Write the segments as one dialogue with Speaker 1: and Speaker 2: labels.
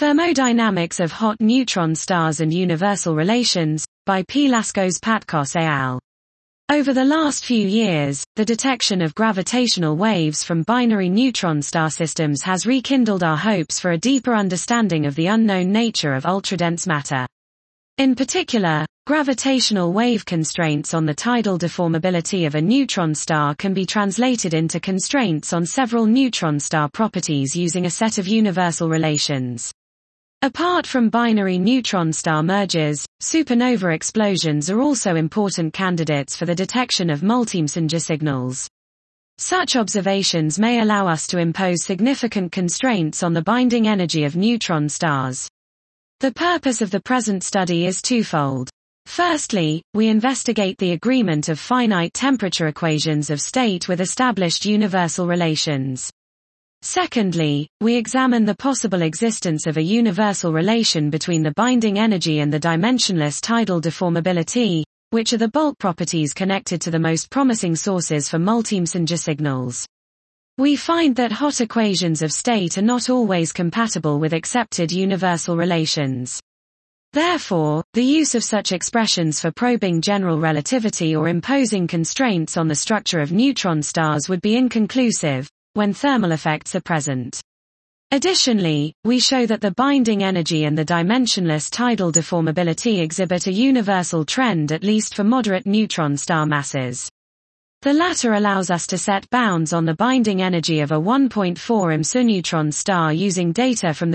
Speaker 1: Thermodynamics of hot neutron stars and universal relations, by P. Laskos-Patkos et al. Over the last few years, the detection of gravitational waves from binary neutron star systems has rekindled our hopes for a deeper understanding of the unknown nature of ultradense matter. In particular, gravitational wave constraints on the tidal deformability of a neutron star can be translated into constraints on several neutron star properties using a set of universal relations. Apart from binary neutron star mergers, supernova explosions are also important candidates for the detection of multimessenger signals. Such observations may allow us to impose significant constraints on the binding energy of neutron stars. The purpose of the present study is twofold. Firstly, we investigate the agreement of finite temperature equations of state with established universal relations. Secondly, we examine the possible existence of a universal relation between the binding energy and the dimensionless tidal deformability, which are the bulk properties connected to the most promising sources for multimessenger signals. We find that hot equations of state are not always compatible with accepted universal relations. Therefore, the use of such expressions for probing general relativity or imposing constraints on the structure of neutron stars would be inconclusive when thermal effects are present. Additionally, we show that the binding energy and the dimensionless tidal deformability exhibit a universal trend at least for moderate neutron star masses. The latter allows us to set bounds on the binding energy of a 1.4 IMSU neutron star using data from the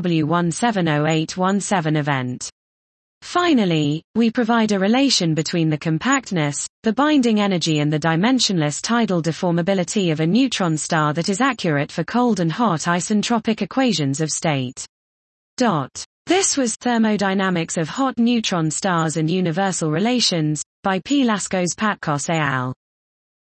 Speaker 1: GW170817 event. Finally, we provide a relation between the compactness, the binding energy and the dimensionless tidal deformability of a neutron star that is accurate for cold and hot isentropic equations of state. This was Thermodynamics of Hot Neutron Stars and Universal Relations, by P. Laskos-Patkos et al.